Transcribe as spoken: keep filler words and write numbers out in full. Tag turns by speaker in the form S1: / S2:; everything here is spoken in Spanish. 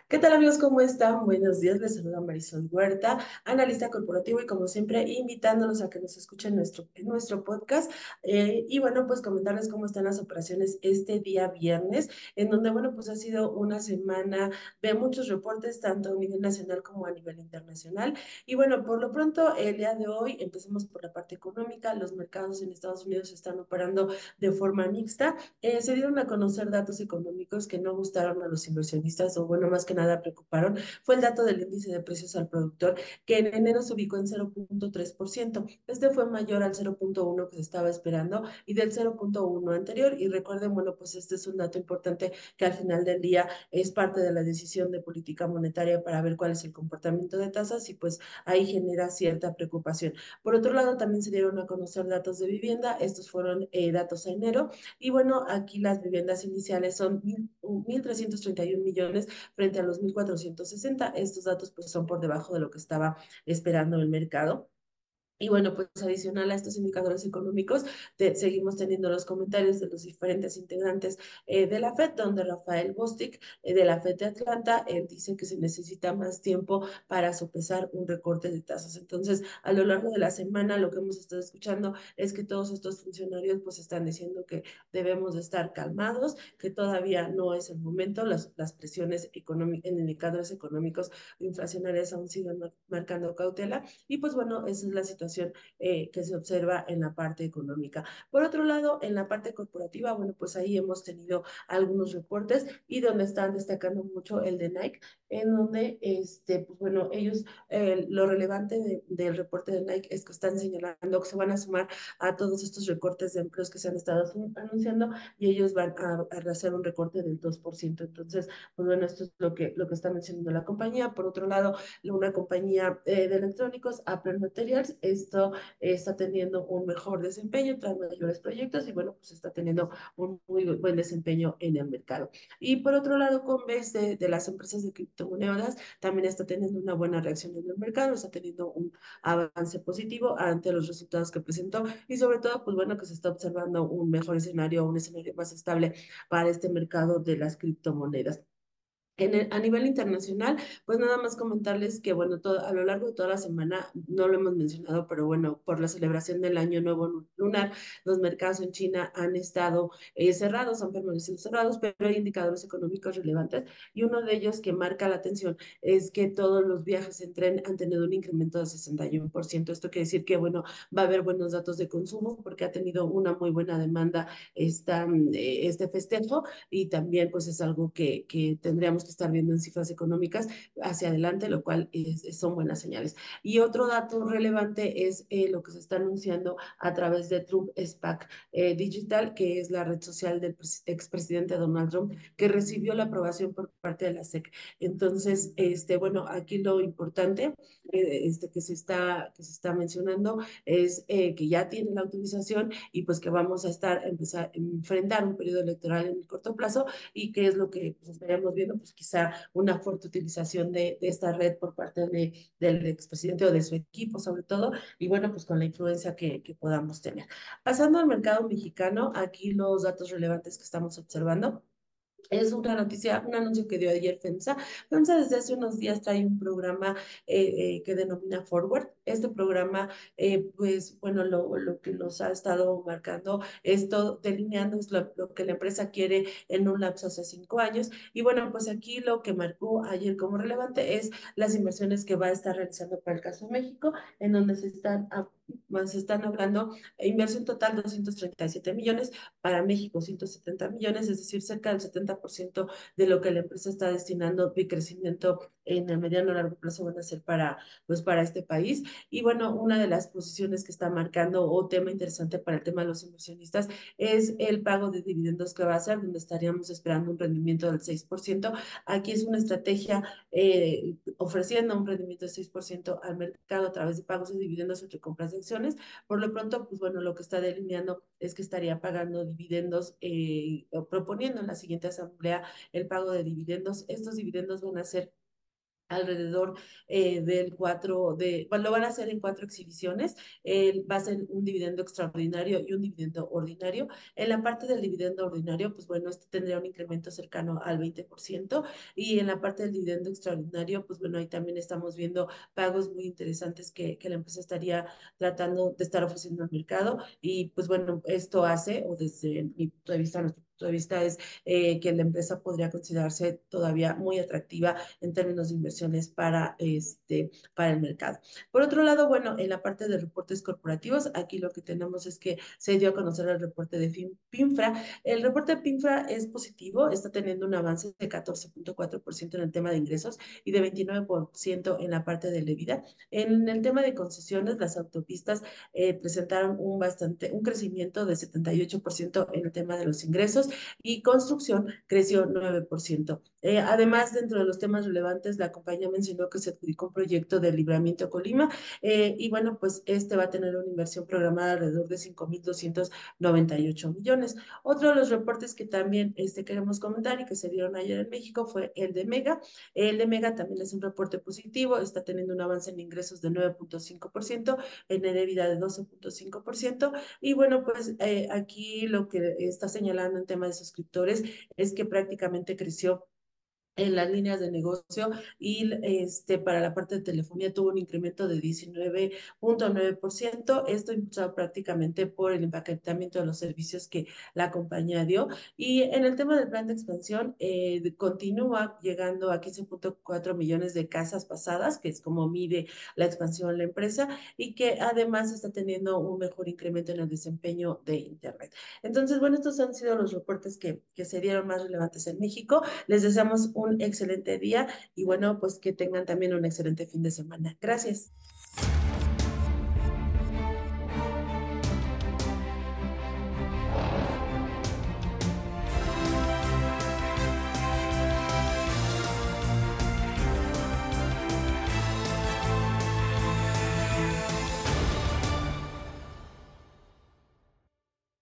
S1: ¿Qué tal amigos? ¿Cómo están? Buenos días, les saluda Marisol Huerta, analista corporativo y como siempre invitándolos a que nos escuchen nuestro, en nuestro podcast. Eh, y bueno, pues comentarles cómo están las operaciones este día viernes, en donde bueno, pues ha sido una semana de muchos reportes, tanto a nivel nacional como a nivel internacional. Y bueno, por lo pronto, el día de hoy empecemos por la parte económica. Los mercados en Estados Unidos están operando de forma mixta. Eh, se dieron a conocer datos económicos que no gustaron a los inversionistas, o bueno, más que nada preocuparon. Fue el dato del índice de precios al productor, que en enero se ubicó en cero punto tres por ciento. Este fue mayor al cero punto uno que se estaba esperando y del cero punto uno anterior. Y recuerden, bueno, pues este es un dato importante que al final del día es parte de la decisión de política monetaria para ver cuál es el comportamiento de tasas y pues ahí genera cierta preocupación. Por otro lado, también se dieron a conocer datos de vivienda. Estos fueron eh, datos a enero y bueno, aquí las viviendas iniciales son mil trescientos treinta y uno millones frente a los mil cuatrocientos sesenta. Estos datos pues son por debajo de lo que estaba esperando el mercado. Y bueno, pues adicional a estos indicadores económicos, te- seguimos teniendo los comentarios de los diferentes integrantes eh, de la Fed, donde Rafael Bostic eh, de la Fed de Atlanta, él dice que se necesita más tiempo para sopesar un recorte de tasas. Entonces, a lo largo de la semana, lo que hemos estado escuchando es que todos estos funcionarios pues están diciendo que debemos de estar calmados, que todavía no es el momento, las, las presiones económicas, en indicadores económicos inflacionarias aún siguen mar- marcando cautela y pues bueno, esa es la situación eh, que se observa en la parte económica. Por otro lado, en la parte corporativa, bueno, pues ahí hemos tenido algunos reportes y donde están destacando mucho el de Nike, en donde, este, pues bueno, ellos, eh, lo relevante de, del reporte de Nike es que están señalando que se van a sumar a todos estos recortes de empleos que se han estado anunciando y ellos van a, a hacer un recorte del dos por ciento. Entonces, pues bueno, esto es lo que, lo que está mencionando la compañía. Por otro lado, una compañía eh, de electrónicos, Apple Materials. Esto eh, está teniendo un mejor desempeño, trae mayores proyectos y bueno, pues está teniendo un muy buen desempeño en el mercado. Y por otro lado, Coinbase de, de las empresas de criptomonedas también está teniendo una buena reacción en el mercado, está teniendo un avance positivo ante los resultados que presentó y sobre todo, pues bueno, que se está observando un mejor escenario, un escenario más estable para este mercado de las criptomonedas. En el- a nivel internacional, pues nada más comentarles que, bueno, todo, a lo largo de toda la semana, no lo hemos mencionado, pero bueno, por la celebración del Año Nuevo Lunar, los mercados en China han estado eh, cerrados, han permanecido cerrados, pero hay indicadores económicos relevantes y uno de ellos que marca la atención es que todos los viajes en tren han tenido un incremento de sesenta y uno por ciento. Esto quiere decir que, bueno, va a haber buenos datos de consumo porque ha tenido una muy buena demanda esta, eh, este festejo y también pues es algo que, que tendríamos que estar viendo en cifras económicas hacia adelante, lo cual es, son buenas señales. Y otro dato relevante es eh, lo que se está anunciando a través de Trump SPAC eh, Digital, que es la red social del expresidente Donald Trump, que recibió la aprobación por parte de la S E C. Entonces, este, bueno, aquí lo importante eh, este, que, se está, que se está mencionando es eh, que ya tiene la autorización y pues que vamos a estar, empezar a enfrentar un periodo electoral en el corto plazo y qué es lo que pues, estaríamos viendo, pues quizá una fuerte utilización de, de esta red por parte de, del expresidente o de su equipo sobre todo, y bueno, pues con la influencia que, que podamos tener. Pasando al mercado mexicano, aquí los datos relevantes que estamos observando. Es una noticia, un anuncio que dio ayer FEMSA. FEMSA desde hace unos días trae un programa eh, eh, que denomina Forward. Este programa, eh, pues bueno, lo, lo que nos ha estado marcando, esto delineando es lo, lo que la empresa quiere en un lapso hace cinco años. Y bueno, pues aquí lo que marcó ayer como relevante es las inversiones que va a estar realizando para el caso de México, en donde se están, a- se están hablando de inversión total de doscientos treinta y siete millones, para México ciento setenta millones, es decir, cerca del setenta por ciento de lo que la empresa está destinando de crecimiento en el mediano y largo plazo van a ser para, pues, para este país. Y bueno, una de las posiciones que está marcando o tema interesante para el tema de los inversionistas es el pago de dividendos que va a hacer, donde estaríamos esperando un rendimiento del seis por ciento. Aquí es una estrategia eh, ofreciendo un rendimiento del seis por ciento al mercado a través de pagos de dividendos entre compras de acciones. Por lo pronto, pues bueno, lo que está delineando es que estaría pagando dividendos, eh, o proponiendo en la siguiente asamblea el pago de dividendos. Estos dividendos van a ser alrededor eh, del cuatro de, bueno, lo van a hacer en cuatro exhibiciones. Eh, va a ser un dividendo extraordinario y un dividendo ordinario. En la parte del dividendo ordinario, pues bueno, este tendría un incremento cercano al veinte por ciento y en la parte del dividendo extraordinario, pues bueno, ahí también estamos viendo pagos muy interesantes que, que la empresa estaría tratando de estar ofreciendo al mercado y pues bueno, esto hace, o desde mi punto de vista, nuestro punto de vista es eh, que la empresa podría considerarse todavía muy atractiva en términos de inversiones para, este, para el mercado. Por otro lado, bueno, en la parte de reportes corporativos, aquí lo que tenemos es que se dio a conocer el reporte de PINFRA. El reporte de PINFRA es positivo, está teniendo un avance de catorce punto cuatro por ciento en el tema de ingresos y de veintinueve por ciento en la parte de la vida. En el tema de concesiones, las autopistas eh, presentaron un, bastante, un crecimiento de setenta y ocho por ciento en el tema de los ingresos y construcción creció nueve por ciento. Eh, además, dentro de los temas relevantes, la compañía mencionó que se adjudicó un proyecto de libramiento a Colima eh, y bueno, pues este va a tener una inversión programada alrededor de cinco mil doscientos noventa y ocho millones. Otro de los reportes que también este, queremos comentar y que se dieron ayer en México fue el de Mega. El de Mega también es un reporte positivo, está teniendo un avance en ingresos de nueve punto cinco por ciento, en EBITDA de doce punto cinco por ciento y bueno, pues eh, aquí lo que está señalando en tema de suscriptores es que prácticamente creció en las líneas de negocio y este, para la parte de telefonía tuvo un incremento de diecinueve punto nueve por ciento, esto impulsado prácticamente por el empaquetamiento de los servicios que la compañía dio. Y en el tema del plan de expansión, eh, continúa llegando a quince punto cuatro millones de casas pasadas, que es como mide la expansión de la empresa, y que además está teniendo un mejor incremento en el desempeño de Internet. Entonces, bueno, estos han sido los reportes que, que se dieron más relevantes en México. Les deseamos un excelente día y bueno, pues que tengan también un excelente fin de semana. Gracias.